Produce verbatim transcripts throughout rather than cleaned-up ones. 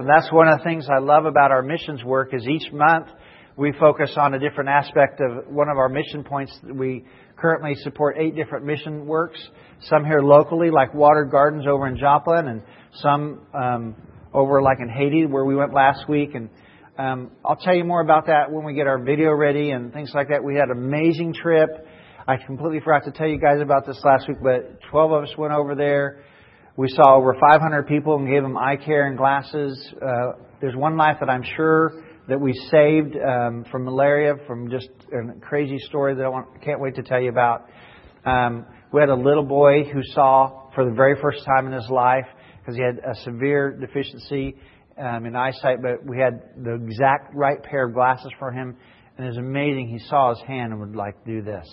And that's one of the things I love about our missions work is each month we focus on a different aspect of one of our mission points. We currently support eight different mission works, some here locally like Water Gardens over in Joplin, and some um, over like in Haiti where we went last week. And um, I'll tell you more about that when we get our video ready and things like that. We had an amazing trip. I completely forgot to tell you guys about this last week, but twelve of us went over there. We saw over five hundred people and gave them eye care and glasses. Uh, there's one life that I'm sure that we saved um, from malaria, from just a crazy story that I want, can't wait to tell you about. Um, we had a little boy who saw for the very first time in his life because he had a severe deficiency um, in eyesight, but we had the exact right pair of glasses for him. And it was amazing. He saw his hand and would like do this.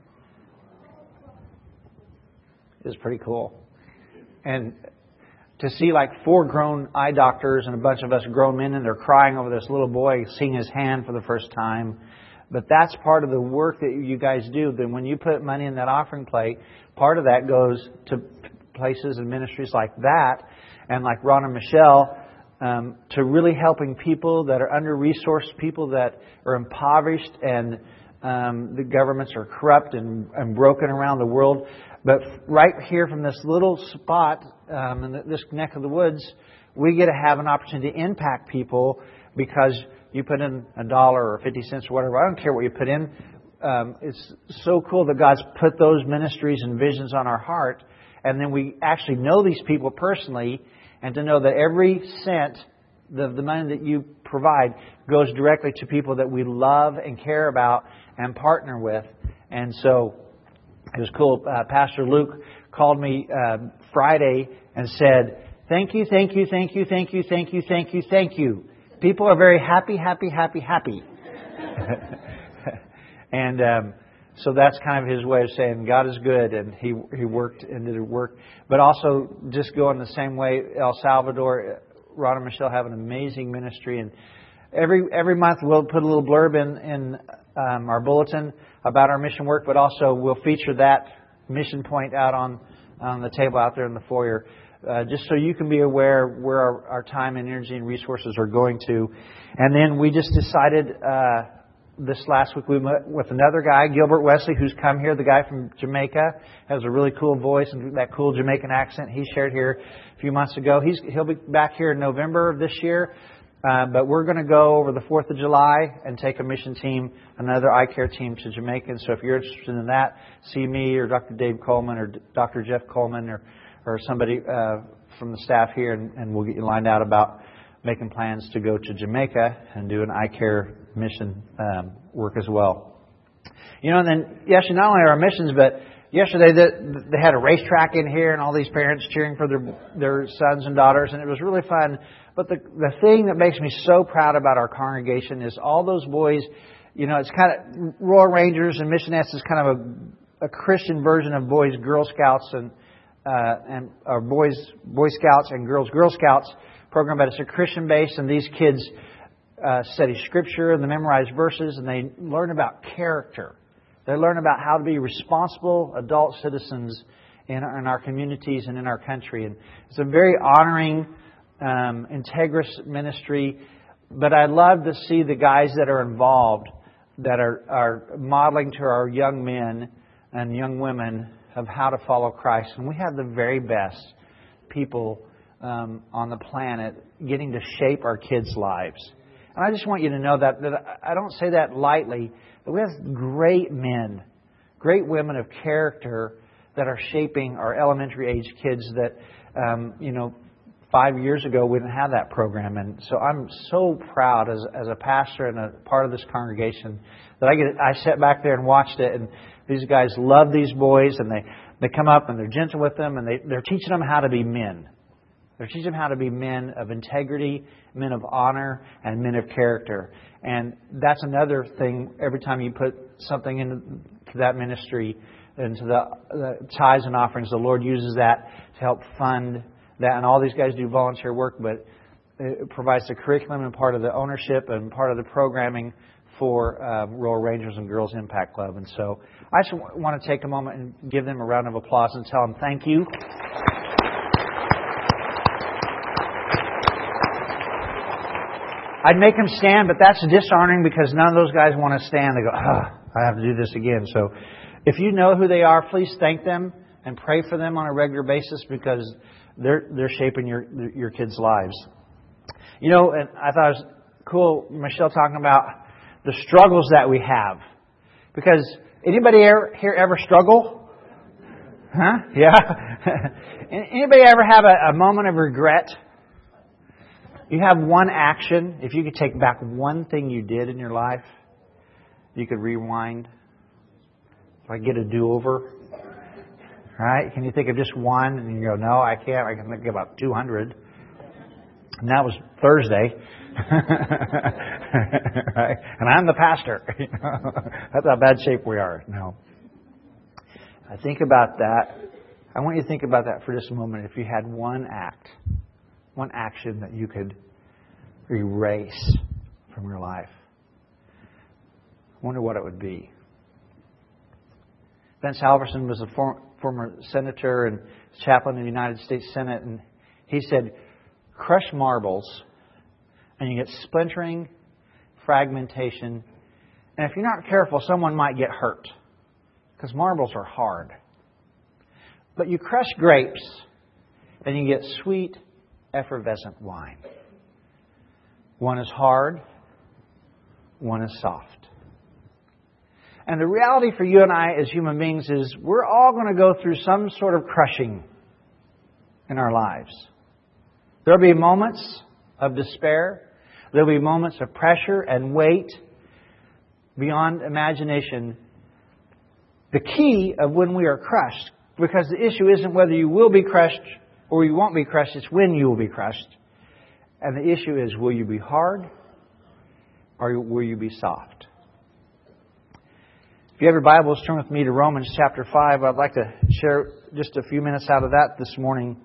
It was pretty cool. And to see like four grown eye doctors and a bunch of us grown men, and they're crying over this little boy seeing his hand for the first time. But that's part of the work that you guys do. Then when you put money in that offering plate, part of that goes to places and ministries like that, and like Ron and Michelle, um, to really helping people that are under-resourced, people that are impoverished, and um, the governments are corrupt and, and broken around the world. But right here from this little spot um, in this neck of the woods, we get to have an opportunity to impact people because you put in a dollar or fifty cents or whatever. I don't care what you put in. Um, it's so cool that God's put those ministries and visions on our heart. And then we actually know these people personally. And to know that every cent, the, the money that you provide, goes directly to people that we love and care about and partner with. And so it was cool. Uh, Pastor Luke called me uh, Friday and said, thank you, thank you, thank you, thank you, thank you, thank you, thank you. People are very happy, happy, happy, happy. And um, so that's kind of his way of saying God is good, and he he worked and did work. But also just going the same way, El Salvador, Ron and Michelle have an amazing ministry. And every every month we'll put a little blurb in, in um, our bulletin about our mission work, but also we'll feature that mission point out on, on the table out there in the foyer, uh, just so you can be aware where our, our time and energy and resources are going to. And then we just decided uh, this last week we met with another guy, Gilbert Wesley, who's come here, the guy from Jamaica, has a really cool voice and that cool Jamaican accent he shared here a few months ago. He's He'll be back here in November of this year. Uh, but we're going to go over the fourth of July and take a mission team, another eye care team to Jamaica. And so if you're interested in that, see me or Doctor Dave Coleman or Doctor Jeff Coleman or, or somebody uh, from the staff here, and, and we'll get you lined out about making plans to go to Jamaica and do an eye care mission um, work as well. You know, and then, yes, not only our missions, but yesterday they, they had a racetrack in here and all these parents cheering for their their sons and daughters, and it was really fun. But the the thing that makes me so proud about our congregation is all those boys. You know, it's kind of Royal Rangers and Missionettes is kind of a, a Christian version of Boys Girl Scouts and uh, and or Boys Boy Scouts and Girls Girl Scouts program, but it's a Christian base, and these kids uh, study Scripture and they memorize verses, and they learn about character. They learn about how to be responsible adult citizens in our, in our communities and in our country. And it's a very honoring, um, integrous ministry. But I love to see the guys that are involved, that are, are modeling to our young men and young women of how to follow Christ. And we have the very best people um, on the planet getting to shape our kids' lives. And I just want you to know that, that I don't say that lightly, but we have great men, great women of character that are shaping our elementary age kids that, um, you know, five years ago we didn't have that program. And so I'm so proud as as a pastor and a part of this congregation that I get I sat back there and watched it, and these guys love these boys, and they, they come up and they're gentle with them, and they, they're teaching them how to be men. They're teaching them how to be men of integrity, men of honor, and men of character. And that's another thing. Every time you put something into that ministry, into the, the tithes and offerings, the Lord uses that to help fund that. And all these guys do volunteer work, but it provides the curriculum and part of the ownership and part of the programming for uh, Royal Rangers and Girls Impact Club. And so I just want to take a moment and give them a round of applause and tell them thank you. I'd make them stand, but that's dishonoring because none of those guys want to stand. They go, ah, I have to do this again. So if you know who they are, please thank them and pray for them on a regular basis because they're they're shaping your your kids' lives. You know, and I thought it was cool, Michelle talking about the struggles that we have. Because anybody ever, here ever struggle? Huh? Yeah. Anybody ever have a, a moment of regret? You have one action. If you could take back one thing you did in your life, you could rewind. Like get a do-over. Right? Can you think of just one? And you go, no, I can't. I can think about two hundred. And that was Thursday. Right? And I'm the pastor. That's how bad shape we are. No. I think about that. I want you to think about that for just a moment. If you had one act, one action that you could erase from your life, I wonder what it would be. Vince Halverson was a form, former senator and chaplain in the United States Senate, and he said, crush marbles and you get splintering, fragmentation, and if you're not careful, someone might get hurt because marbles are hard. But you crush grapes and you get sweet, effervescent wine. One is hard, one is soft. And the reality for you and I as human beings is we're all going to go through some sort of crushing in our lives. There'll be moments of despair. There'll be moments of pressure and weight beyond imagination. The key of when we are crushed, because the issue isn't whether you will be crushed or you won't be crushed, it's when you will be crushed. And the issue is, will you be hard or will you be soft? If you have your Bibles, turn with me to Romans chapter five. I'd like to share just a few minutes out of that this morning.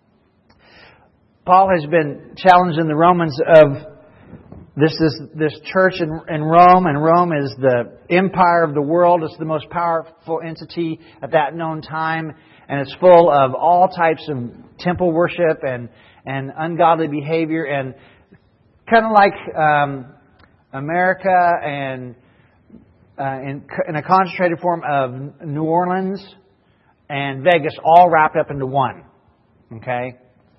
Paul has been challenging the Romans of this this, this church in, in Rome, and Rome is the empire of the world. It's the most powerful entity at that known time, and it's full of all types of temple worship and, and ungodly behavior, and kind of like um, America and Uh, in, in a concentrated form of New Orleans and Vegas, all wrapped up into one. Okay?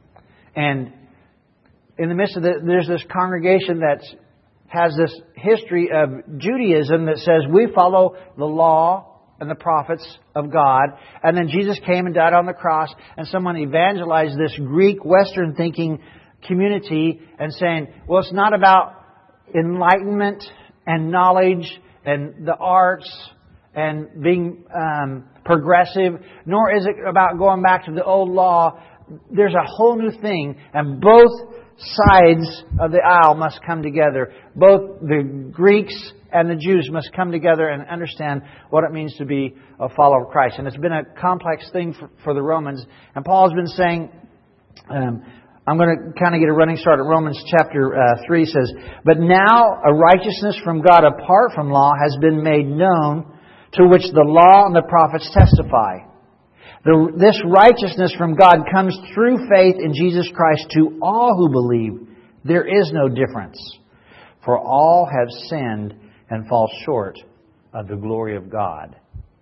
And in the midst of the, there's this congregation that has this history of Judaism that says we follow the law and the prophets of God. And then Jesus came and died on the cross, and someone evangelized this Greek Western thinking community and saying, well, it's not about enlightenment and knowledge and the arts and being um, progressive, nor is it about going back to the old law. There's a whole new thing, and both sides of the aisle must come together. Both the Greeks and the Jews must come together and understand what it means to be a follower of Christ. And it's been a complex thing for, for the Romans. And Paul has been saying, um, I'm going to kind of get a running start at Romans chapter uh, three. Says, but now a righteousness from God apart from law has been made known, to which the law and the prophets testify. The, this righteousness from God comes through faith in Jesus Christ to all who believe. There is no difference. For all have sinned and fall short of the glory of God.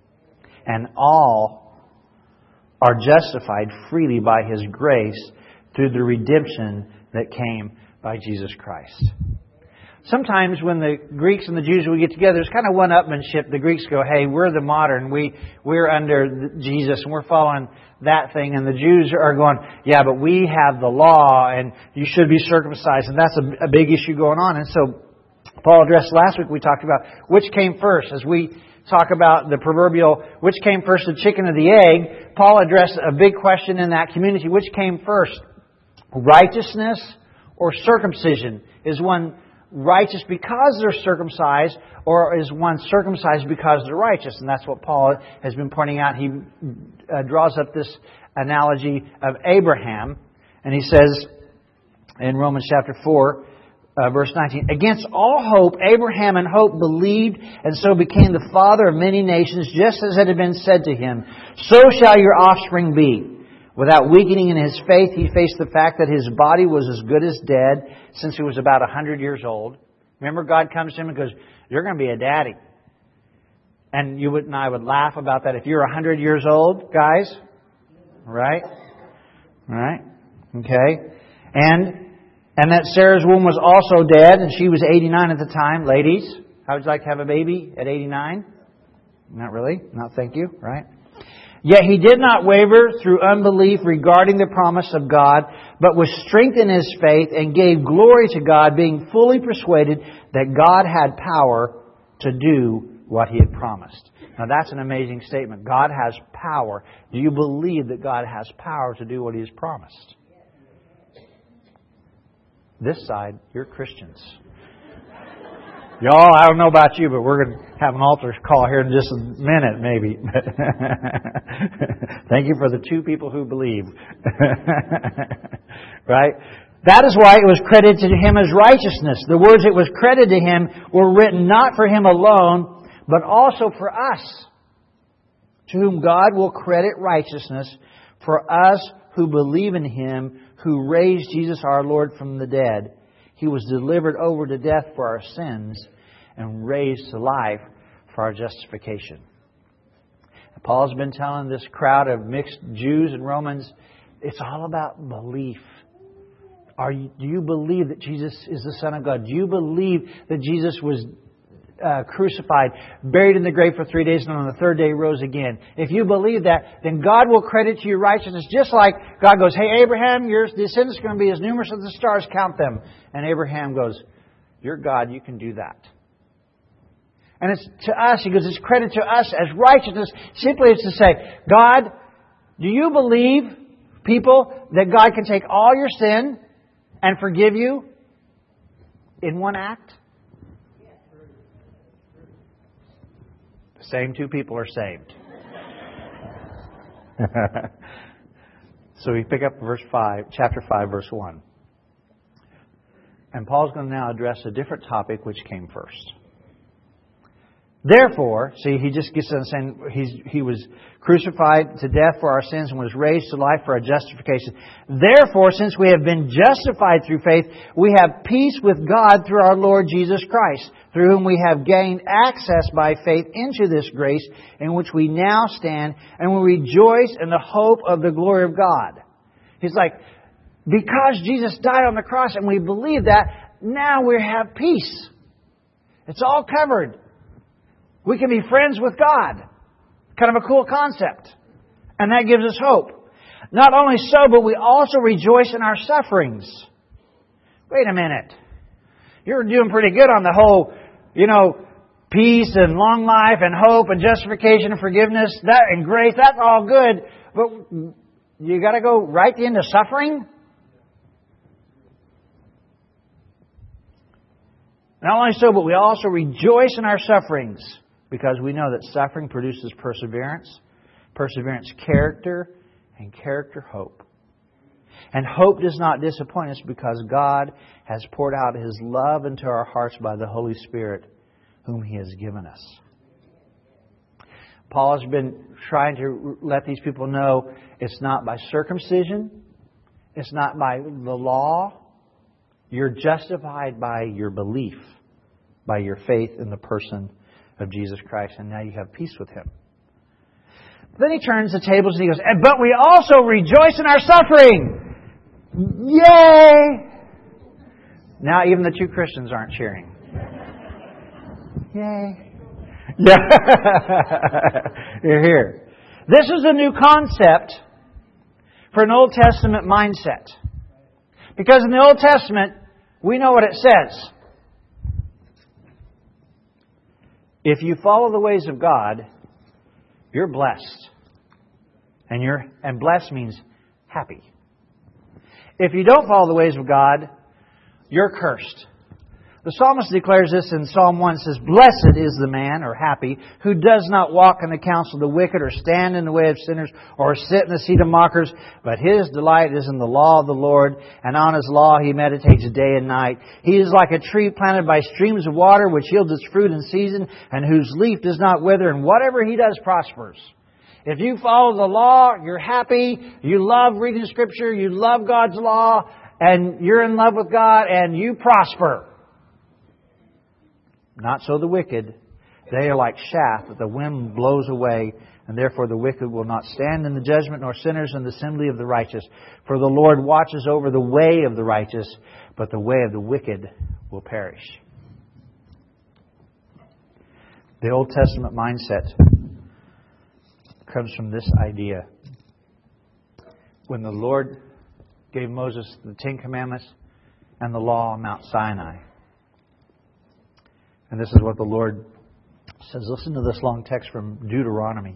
And all are justified freely by His grace through the redemption that came by Jesus Christ. Sometimes when the Greeks and the Jews would get together, there's kind of one-upmanship. The Greeks go, hey, we're the modern. We, we're under Jesus and we're following that thing. And the Jews are going, yeah, but we have the law and you should be circumcised. And that's a, a big issue going on. And so Paul addressed last week, we talked about which came first. As we talk about the proverbial, which came first, the chicken or the egg, Paul addressed a big question in that community. Which came first? Righteousness or circumcision? Is one righteous because they're circumcised, or is one circumcised because they're righteous? And that's what Paul has been pointing out. He uh, draws up this analogy of Abraham, and he says in Romans chapter four, uh, verse nineteen, against all hope, Abraham in hope believed, and so became the father of many nations, just as it had been said to him, so shall your offspring be. Without weakening in his faith, he faced the fact that his body was as good as dead since he was about one hundred years old. Remember, God comes to him and goes, "You're going to be a daddy." And you would, and I would laugh about that. If you're one hundred years old, guys, right? Right? Okay. And and that Sarah's womb was also dead, and she was eighty-nine at the time. Ladies, how would you like to have a baby at eighty-nine? Not really. Not thank you, right? Yet he did not waver through unbelief regarding the promise of God, but was strengthened in his faith and gave glory to God, being fully persuaded that God had power to do what He had promised. Now that's an amazing statement. God has power. Do you believe that God has power to do what He has promised? This side, you're Christians. Y'all, I don't know about you, but we're going to have an altar call here in just a minute, maybe. Thank you for the two people who believe. Right? That is why it was credited to him as righteousness. The words "it was credited to him" were written not for him alone, but also for us, to whom God will credit righteousness, for us who believe in Him, who raised Jesus our Lord from the dead. He was delivered over to death for our sins and raised to life for our justification. Paul's been telling this crowd of mixed Jews and Romans, it's all about belief. Are you, do you believe that Jesus is the Son of God? Do you believe that Jesus was uh, crucified, buried in the grave for three days, and on the third day rose again? If you believe that, then God will credit to your righteousness. Just like God goes, "Hey, Abraham, your descendants are going to be as numerous as the stars. Count them." And Abraham goes, "You're God, you can do that." And it's to us, he goes, it's credit to us as righteousness. Simply it's to say, God, do you believe, people, that God can take all your sin and forgive you in one act? The same two people are saved. So we pick up verse five, chapter five, verse one. And Paul's going to now address a different topic which came first. Therefore, see, he just gets on saying he's, he was crucified to death for our sins and was raised to life for our justification. Therefore, since we have been justified through faith, we have peace with God through our Lord Jesus Christ, through whom we have gained access by faith into this grace in which we now stand, and we rejoice in the hope of the glory of God. He's like, because Jesus died on the cross and we believe that, now we have peace. It's all covered. We can be friends with God. Kind of a cool concept. And that gives us hope. Not only so, but we also rejoice in our sufferings. Wait a minute. You're doing pretty good on the whole, you know, peace and long life and hope and justification and forgiveness that and grace. That's all good. But you got to go right into suffering? Not only so, but we also rejoice in our sufferings, because we know that suffering produces perseverance, perseverance character, and character hope. And hope does not disappoint us, because God has poured out His love into our hearts by the Holy Spirit, whom He has given us. Paul has been trying to let these people know it's not by circumcision, it's not by the law. You're justified by your belief, by your faith in the person of Jesus Christ, and now you have peace with Him. Then he turns the tables and he goes, but we also rejoice in our suffering. Yay! Now even the two Christians aren't cheering. Yay. Yeah. You're here. This is a new concept for an Old Testament mindset. Because in the Old Testament, we know what it says. If you follow the ways of God, you're blessed. And you're and blessed means happy. If you don't follow the ways of God, you're cursed. The psalmist declares this in Psalm one. It says, blessed is the man, or happy, who does not walk in the counsel of the wicked, or stand in the way of sinners, or sit in the seat of mockers. But his delight is in the law of the Lord, and on His law he meditates day and night. He is like a tree planted by streams of water, which yields its fruit in season, and whose leaf does not wither, and whatever he does prospers. If you follow the law, you're happy, you love reading Scripture, you love God's law, and you're in love with God, and you prosper. Not so the wicked. They are like chaff that the wind blows away, and therefore the wicked will not stand in the judgment, nor sinners in the assembly of the righteous. For the Lord watches over the way of the righteous, but the way of the wicked will perish. The Old Testament mindset comes from this idea. When the Lord gave Moses the Ten Commandments and the law on Mount Sinai. And this is what the Lord says. Listen to this long text from Deuteronomy.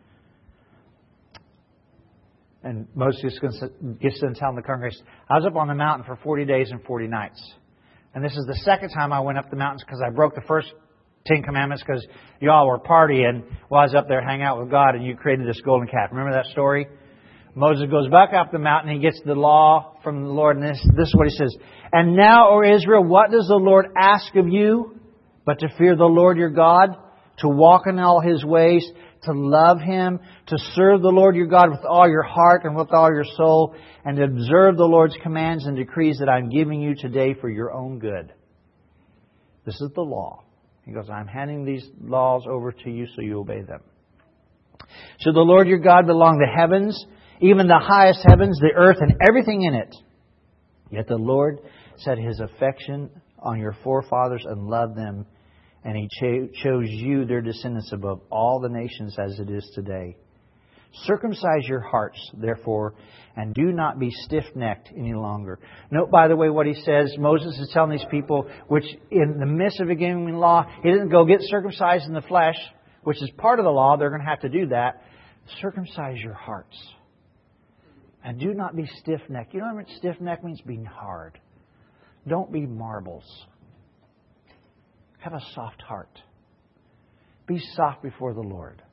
And Moses gets to tell the congregation, I was up on the mountain for forty days and forty nights. And this is the second time I went up the mountains because I broke the first Ten Commandments because y'all were partying while I was up there hanging out with God and you created this golden calf. Remember that story? Moses goes back up the mountain. He gets the law from the Lord. And this, this is what he says. And now, O Israel, what does the Lord ask of you but to fear the Lord your God, to walk in all His ways, to love Him, to serve the Lord your God with all your heart and with all your soul, and to observe the Lord's commands and decrees that I'm giving you today for your own good. This is the law. He goes, I'm handing these laws over to you so you obey them. To the Lord your God belong the heavens, even the highest heavens, the earth and everything in it. Yet the Lord set His affection on your forefathers and loved them, and He cho- chose you, their descendants, above all the nations as it is today. Circumcise your hearts, therefore, and do not be stiff-necked any longer. Note, by the way, what he says. Moses is telling these people, which in the midst of a giving law, he didn't go get circumcised in the flesh, which is part of the law. They're going to have to do that. Circumcise your hearts. And do not be stiff-necked. You know what stiff-necked means? Being hard. Don't be marbles. Have a soft heart. Be soft before the Lord.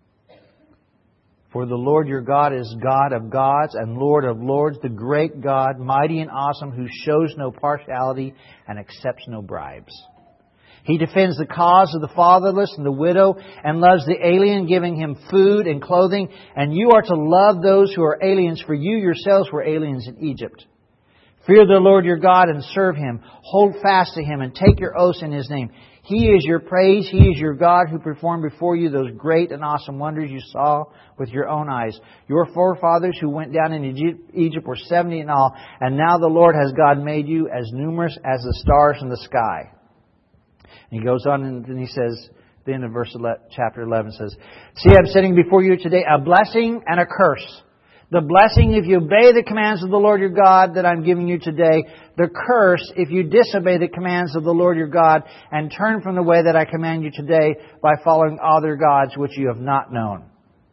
For the Lord your God is God of gods and Lord of lords, the great God, mighty and awesome, who shows no partiality and accepts no bribes. He defends the cause of the fatherless and the widow and loves the alien, giving him food and clothing. And you are to love those who are aliens, for you yourselves were aliens in Egypt. Fear the Lord your God and serve Him. Hold fast to Him and take your oaths in His name. He is your praise. He is your God who performed before you those great and awesome wonders you saw with your own eyes. Your forefathers who went down into Egypt were seventy in all, and now the Lord has God made you as numerous as the stars in the sky. And he goes on and he says, the end of verse eleven, chapter eleven says, See, I'm setting before you today a blessing and a curse. The blessing if you obey the commands of the Lord your God that I'm giving you today. The curse if you disobey the commands of the Lord your God and turn from the way that I command you today by following other gods which you have not known.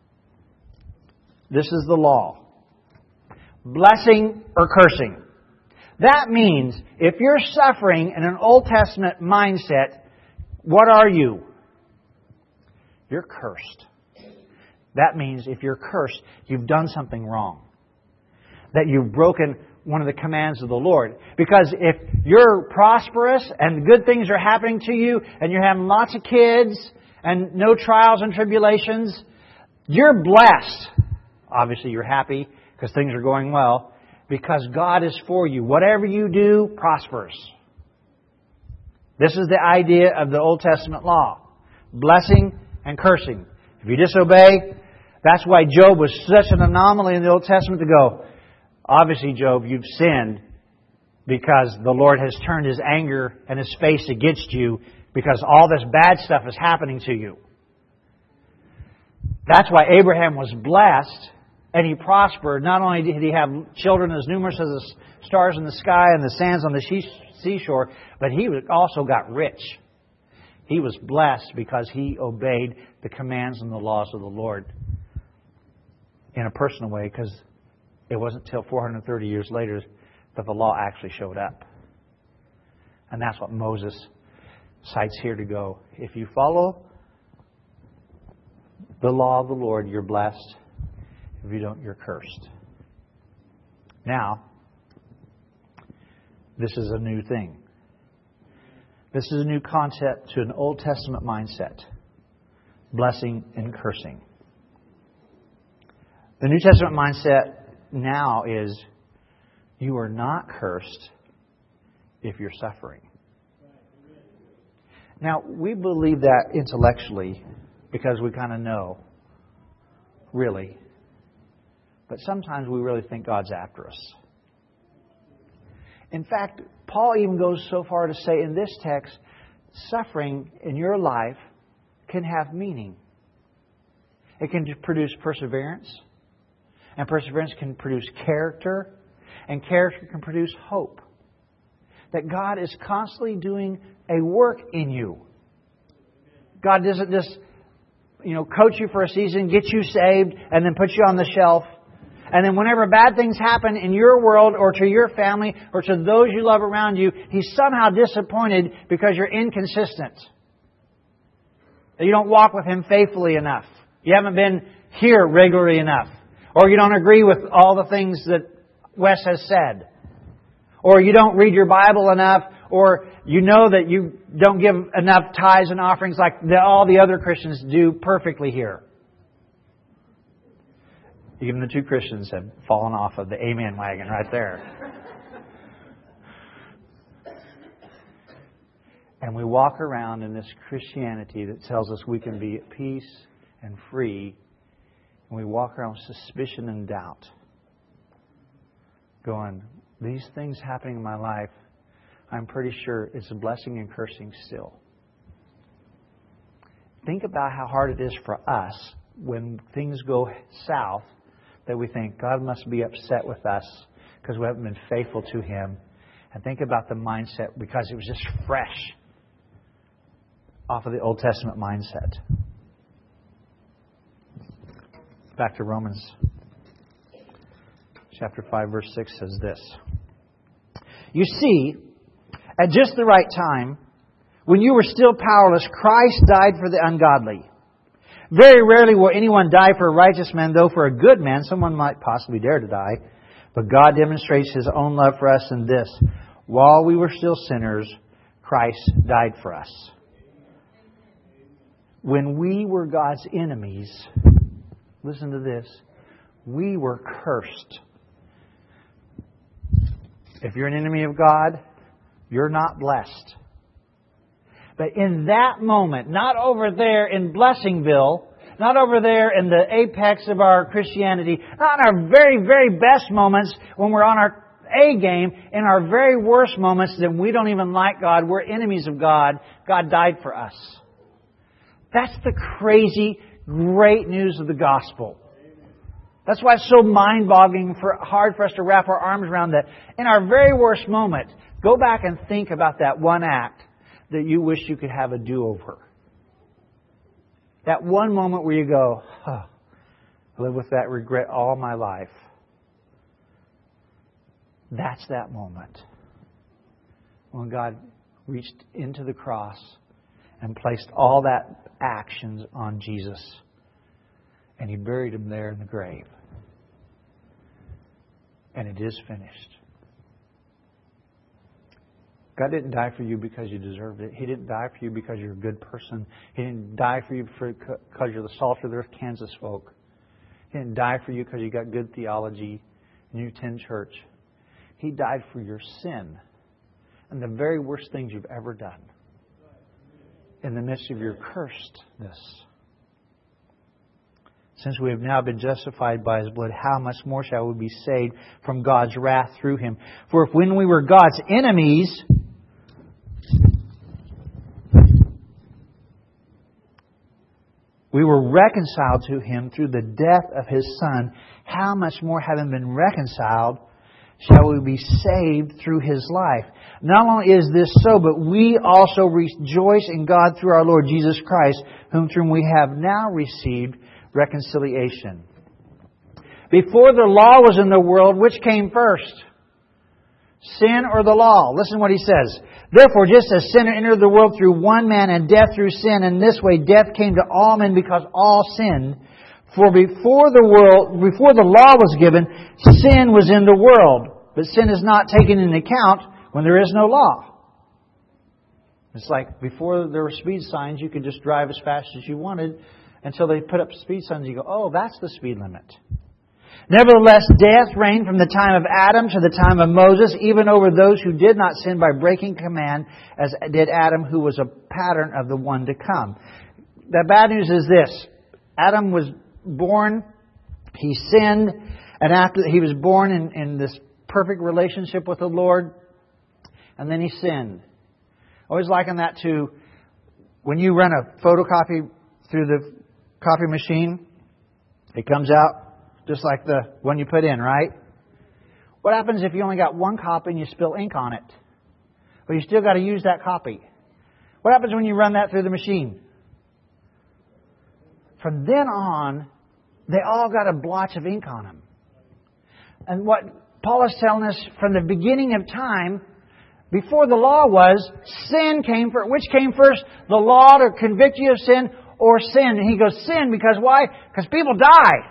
This is the law. Blessing or cursing. That means if you're suffering in an Old Testament mindset, what are you? You're cursed. That means if you're cursed, you've done something wrong. That you've broken one of the commands of the Lord. Because if you're prosperous and good things are happening to you and you're having lots of kids and no trials and tribulations, you're blessed. Obviously you're happy because things are going well because God is for you. Whatever you do prospers. This is the idea of the Old Testament law. Blessing and cursing. If you disobey, that's why Job was such an anomaly in the Old Testament to go, obviously, Job, you've sinned because the Lord has turned His anger and His face against you because all this bad stuff is happening to you. That's why Abraham was blessed and he prospered. Not only did he have children as numerous as the stars in the sky and the sands on the seashore, but he also got rich. He was blessed because he obeyed the commands and the laws of the Lord in a personal way, because it wasn't until four hundred thirty years later that the law actually showed up. And that's what Moses cites here to go. If you follow the law of the Lord, you're blessed. If you don't, you're cursed. Now, this is a new thing. This is a new concept to an Old Testament mindset. Blessing and cursing. The New Testament mindset now is you are not cursed if you're suffering. Now, we believe that intellectually because we kind of know, really. But sometimes we really think God's after us. In fact, Paul even goes so far to say in this text, suffering in your life can have meaning. It can produce perseverance. And perseverance can produce character. And character can produce hope. That God is constantly doing a work in you. God doesn't just, you know, coach you for a season, get you saved, and then put you on the shelf. And then whenever bad things happen in your world or to your family or to those you love around you, He's somehow disappointed because you're inconsistent. That you don't walk with Him faithfully enough. You haven't been here regularly enough. Or you don't agree with all the things that Wes has said. Or you don't read your Bible enough. Or you know that you don't give enough tithes and offerings like the, all the other Christians do perfectly here. Even the two Christians have fallen off of the amen wagon right there. And we walk around in this Christianity that tells us we can be at peace and free. And we walk around with suspicion and doubt. Going, these things happening in my life, I'm pretty sure it's a blessing and cursing still. Think about how hard it is for us when things go south that we think God must be upset with us because we haven't been faithful to Him. And think about the mindset because it was just fresh off of the Old Testament mindset. Back to Romans chapter five, verse six says this. You see, at just the right time, when you were still powerless, Christ died for the ungodly. Very rarely will anyone die for a righteous man, though for a good man someone might possibly dare to die. But God demonstrates His own love for us in this. While we were still sinners, Christ died for us. When we were God's enemies, listen to this, we were cursed. If you're an enemy of God, you're not blessed. But in that moment, not over there in Blessingville, not over there in the apex of our Christianity, not in our very, very best moments when we're on our A game, in our very worst moments that we don't even like God, we're enemies of God, God died for us. That's the crazy, great news of the gospel. That's why it's so mind-boggling, for hard for us to wrap our arms around that. In our very worst moment, go back and think about that one act that you wish you could have a do-over. That one moment where you go, oh, I live with that regret all my life. That's that moment when God reached into the cross and placed all that actions on Jesus. And He buried Him there in the grave. And it is finished. God didn't die for you because you deserved it. He didn't die for you because you're a good person. He didn't die for you because you're the salt of the earth Kansas folk. He didn't die for you because you got good theology and you attend church. He died for your sin and the very worst things you've ever done in the midst of your cursedness. Since we have now been justified by His blood, how much more shall we be saved from God's wrath through Him? For if when we were God's enemies, we were reconciled to Him through the death of His Son, how much more, having been reconciled, shall we be saved through His life? Not only is this so, but we also rejoice in God through our Lord Jesus Christ, whom through we have now received reconciliation. Before the law was in the world, which came first? Sin or the law? Listen what he says. Therefore, just as sin entered the world through one man and death through sin, and this way death came to all men because all sinned. For before the world, before the law was given, sin was in the world. But sin is not taken into account when there is no law. It's like before there were speed signs, you could just drive as fast as you wanted until they put up speed signs. You go, oh, that's the speed limit. Nevertheless, death reigned from the time of Adam to the time of Moses, even over those who did not sin by breaking command, as did Adam, who was a pattern of the one to come. The bad news is this. Adam was born, he sinned, and after he was born in, in this perfect relationship with the Lord, and then he sinned. I always liken that to when you run a photocopy through the copy machine, it comes out just like the one you put in, right? What happens if you only got one copy and you spill ink on it? Well, you still got to use that copy. What happens when you run that through the machine? From then on, they all got a blotch of ink on them. And what Paul is telling us from the beginning of time, before the law was, sin came first. Which came first? The law to convict you of sin or sin? And he goes, sin, because why? Because people die.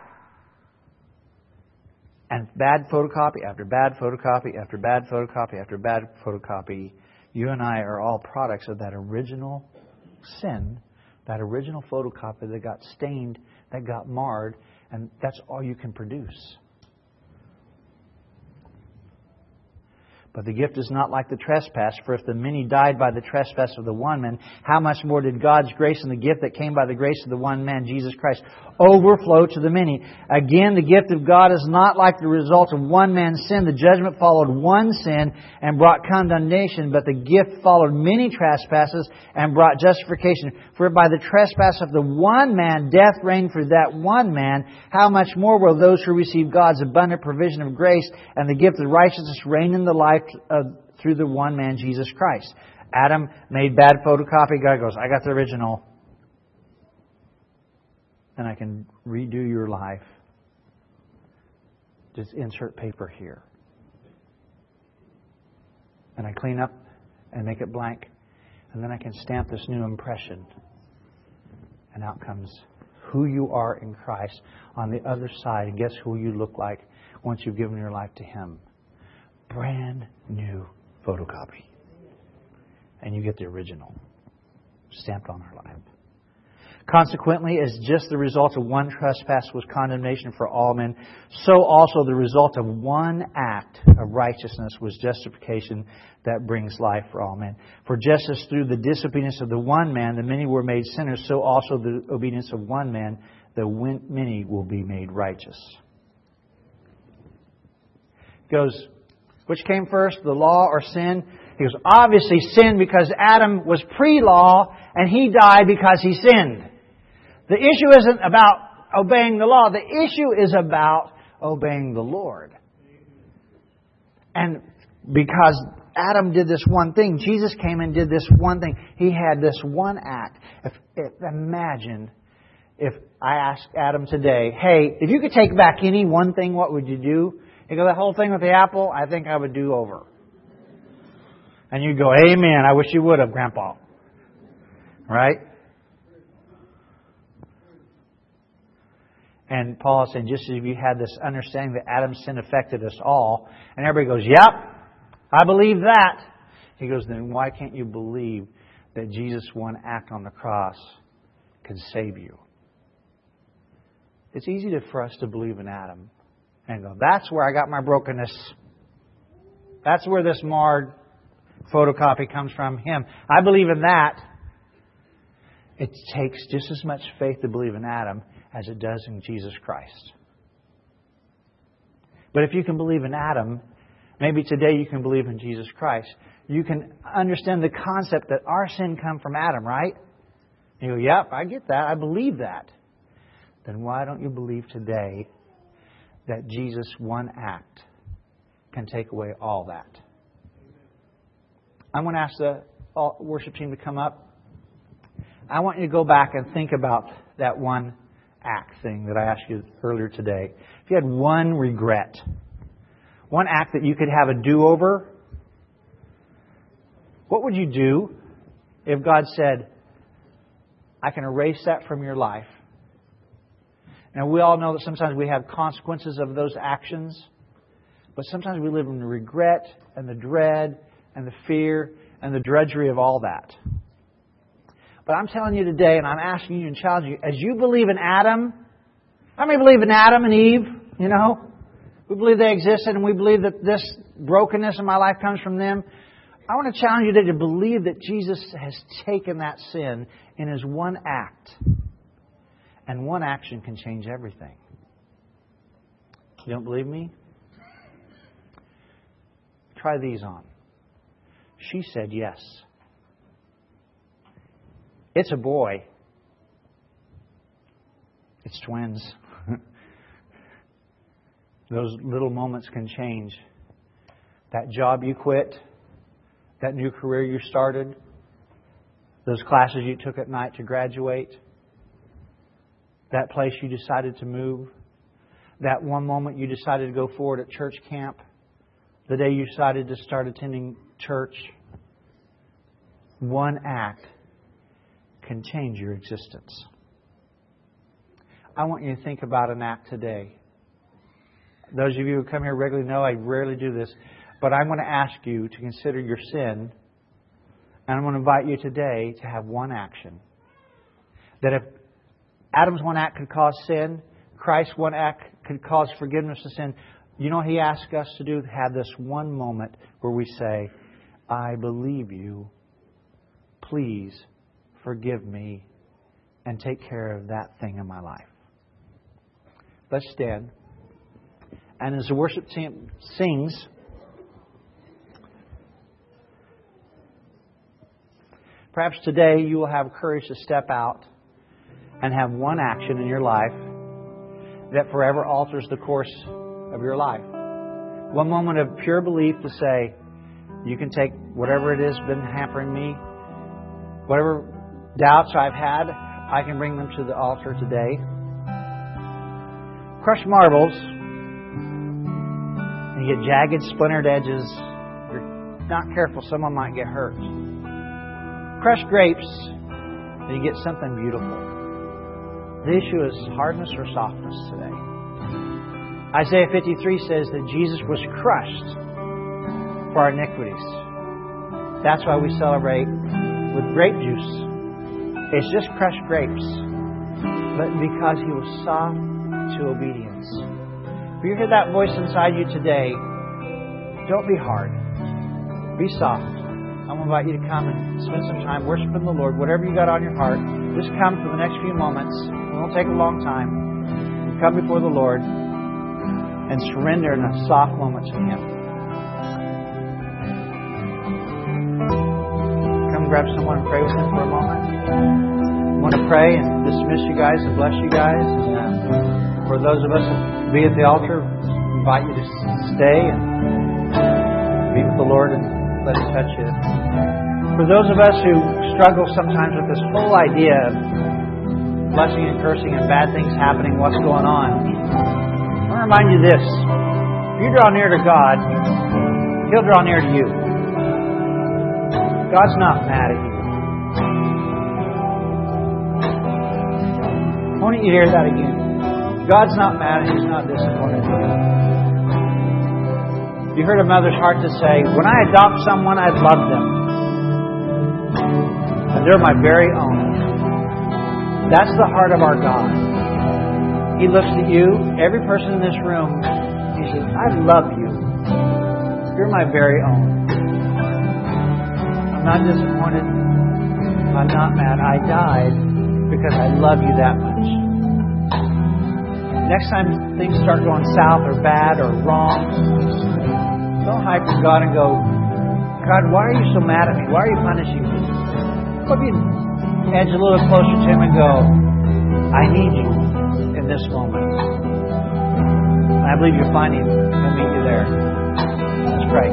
And bad photocopy after bad photocopy after bad photocopy after bad photocopy, you and I are all products of that original sin, that original photocopy that got stained, that got marred, and that's all you can produce. But the gift is not like the trespass, for if the many died by the trespass of the one man, how much more did God's grace and the gift that came by the grace of the one man, Jesus Christ, overflow to the many? Again, the gift of God is not like the result of one man's sin. The judgment followed one sin and brought condemnation, but the gift followed many trespasses and brought justification. For by the trespass of the one man, death reigned for that one man, how much more will those who receive God's abundant provision of grace and the gift of righteousness reign in the life of, through the one man, Jesus Christ? Adam made bad photocopy. God goes, I got the original. And I can redo your life. Just insert paper here. And I clean up and make it blank. And then I can stamp this new impression. And out comes who you are in Christ on the other side. And guess who you look like once you've given your life to Him. Brand new photocopy. And you get the original stamped on our life. Consequently, as just the result of one trespass was condemnation for all men, so also the result of one act of righteousness was justification that brings life for all men. For just as through the disobedience of the one man the many were made sinners, so also the obedience of one man the many will be made righteous. He goes, which came first, the law or sin? He goes, obviously sin, because Adam was pre-law and he died because he sinned. The issue isn't about obeying the law. The issue is about obeying the Lord. And because Adam did this one thing, Jesus came and did this one thing. He had this one act. If, if, imagine if I asked Adam today, hey, if you could take back any one thing, what would you do? You go, that whole thing with the apple, I think I would do over. And you'd go, amen, I wish you would have, Grandpa. Right? And Paul is saying, just as you had this understanding that Adam's sin affected us all, and everybody goes, yep, I believe that. He goes, then why can't you believe that Jesus' one act on the cross could save you? It's easy to, for us to believe in Adam and go, that's where I got my brokenness. That's where this marred photocopy comes from, him. I believe in that. It takes just as much faith to believe in Adam as it does in Jesus Christ. But if you can believe in Adam, maybe today you can believe in Jesus Christ. You can understand the concept that our sin come from Adam, right? You go, yep, I get that. I believe that. Then why don't you believe today that Jesus' one act can take away all that? I'm going to ask the worship team to come up. I want you to go back and think about that one act thing that I asked you earlier today. If you had one regret, one act that you could have a do-over, what would you do if God said, I can erase that from your life? Now, we all know that sometimes we have consequences of those actions, but sometimes we live in the regret and the dread and the fear and the drudgery of all that. But I'm telling you today, and I'm asking you and challenging you, as you believe in Adam, how many believe in Adam and Eve? You know? We believe they existed and we believe that this brokenness in my life comes from them. I want to challenge you today to believe that Jesus has taken that sin in His one act. And one action can change everything. You don't believe me? Try these on. She said yes. It's a boy. It's twins. Those little moments can change. That job you quit, that new career you started, those classes you took at night to graduate, that place you decided to move, that one moment you decided to go forward at church camp, the day you decided to start attending church. One act can change your existence. I want you to think about an act today. Those of you who come here regularly know I rarely do this, but I'm going to ask you to consider your sin, and I'm going to invite you today to have one action. That if Adam's one act could cause sin, Christ's one act could cause forgiveness of sin, you know what He asks us to do? Have this one moment where we say, I believe You. Please forgive me and take care of that thing in my life. Let's stand. And as the worship team sings, perhaps today you will have courage to step out and have one action in your life that forever alters the course of your life. One moment of pure belief to say, you can take whatever it is been hampering me, whatever doubts I've had, I can bring them to the altar today. Crushed marbles, and you get jagged, splintered edges. If you're not careful, someone might get hurt. Crushed grapes, and you get something beautiful. The issue is hardness or softness today. Isaiah fifty-three says that Jesus was crushed for our iniquities. That's why we celebrate with grape juice. It's just crushed grapes, but because He was soft to obedience. If you hear that voice inside you today, don't be hard. Be soft. I'm going to invite you to come and spend some time worshiping the Lord. Whatever you got on your heart, just come for the next few moments. It won't take a long time. Come before the Lord and surrender in a soft moment to Him. Come grab someone and pray with them for a moment. I want to pray and dismiss you guys and bless you guys. And uh, for those of us who be at the altar, I invite you to stay and be with the Lord and let Him touch you. For those of us who struggle sometimes with this whole idea of blessing and cursing and bad things happening, what's going on, I want to remind you this. If you draw near to God, He'll draw near to you. God's not mad at you. I want you to hear that again. God's not mad and He's not disappointed in you. You heard a mother's heart to say, when I adopt someone, I love them. And they're my very own. That's the heart of our God. He looks at you, every person in this room, He says, I love you. You're my very own. I'm not disappointed. I'm not mad. I died because I love you that much. Next time things start going south or bad or wrong, don't hide from God and go, God, why are you so mad at me? Why are you punishing me? Let me edge a little closer to Him and go, I need you in this moment. And I believe you'll find Him. He'll meet you there. Let's pray.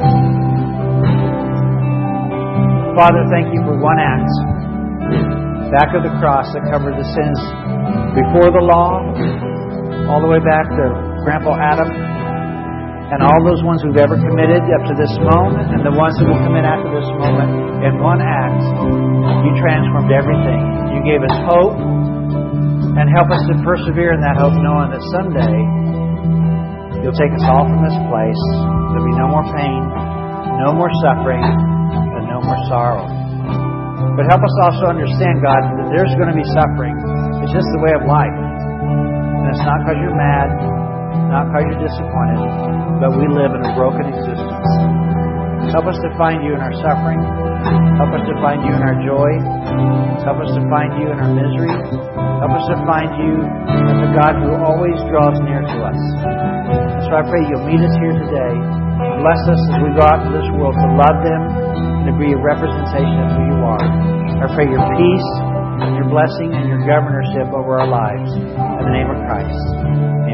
Father, thank You for one act back of the cross that covered the sins before the law, all the way back to Grandpa Adam, and all those ones who've ever committed up to this moment, and the ones that will commit after this moment. In one act, You transformed everything. You gave us hope, and help us to persevere in that hope, knowing that someday You'll take us all from this place. There'll be no more pain, no more suffering, and no more sorrow. But help us also understand, God, that there's going to be suffering. It's just the way of life. And it's not because you're mad. not because you're disappointed, but we live in a broken existence. Help us to find you in our suffering. Help us to find you in our joy. Help us to find you in our misery. Help us to find you as a God who always draws near to us. So I pray you'll meet us here today. Bless us as we go out into this world to love them and to be a representation of who you are. I pray your peace and your blessing and your governorship over our lives. In the name of Christ.